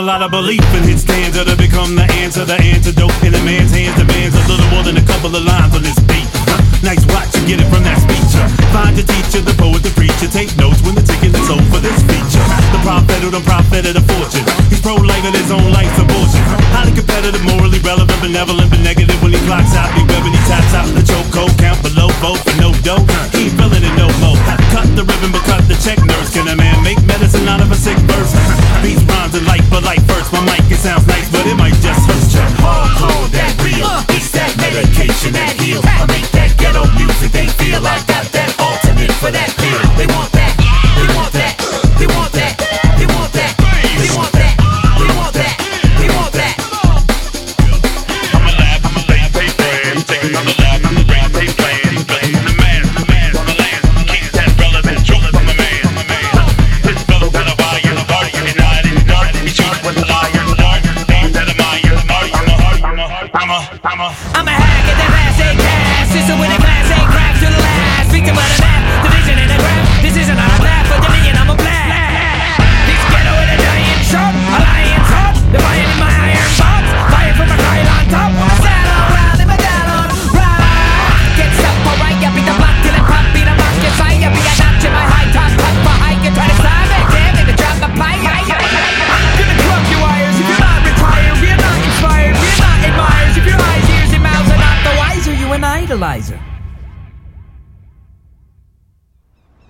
lot of belief in his stanza to become the answer, the antidote. In a man's hands, the man's a little more than a couple of lines on this beat. Nice watch, you get it from that speech. Find your teacher, the poet, the preacher. Take notes when the ticket is sold for this feature. The prophet who done profited a fortune. He's pro-life and his own life's abortion. Highly competitive, morally relevant, benevolent, but negative when he clocks out. He when he taps out the choke code, count below, vote for no dough. He ain't feeling it no more. Cut the ribbon, but cut the check, nurse. Can a man make medicine out of a sick verse? These rhymes are life, but life first. My mic, it sounds nice, but it might just hurt you. Hardcore, that real. It's that medication that heals. I make that ghetto music they feel. I got that alternate for that feel. They want that. They want that. They want that. They want that. They want that. They want that. They want that. I'm a lab, pay plan. Take another lab, I'm a rap, pay plan. Blame the man on the land. Keep that relevant truth from the man. This fellow got a wire, a party, and not in the dark. He shoots with the liar, the dark. Name that I'm a hack at that ass A cast. System with a class A crack to the last. Victim of the map, division and a graph. This isn't a laugh for Dominion, I'm a blast. This ghetto with a giant shark, a lion top. The fire in my iron box. Fire from a coil on top. I saddle around in my down rock. Gets up alright, you beat the block till it pop. Beat a mark, you fire, you be a notch in my high top. Pop for high, you try to stop it. Damn it, drop the pipe. Gonna drop your wires if you're not retired. We're not inspired, we're not admired. If your eyes, ears, and mouths are not the wiser, you an idolizer.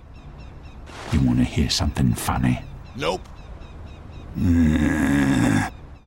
You wanna hear something funny? Nope.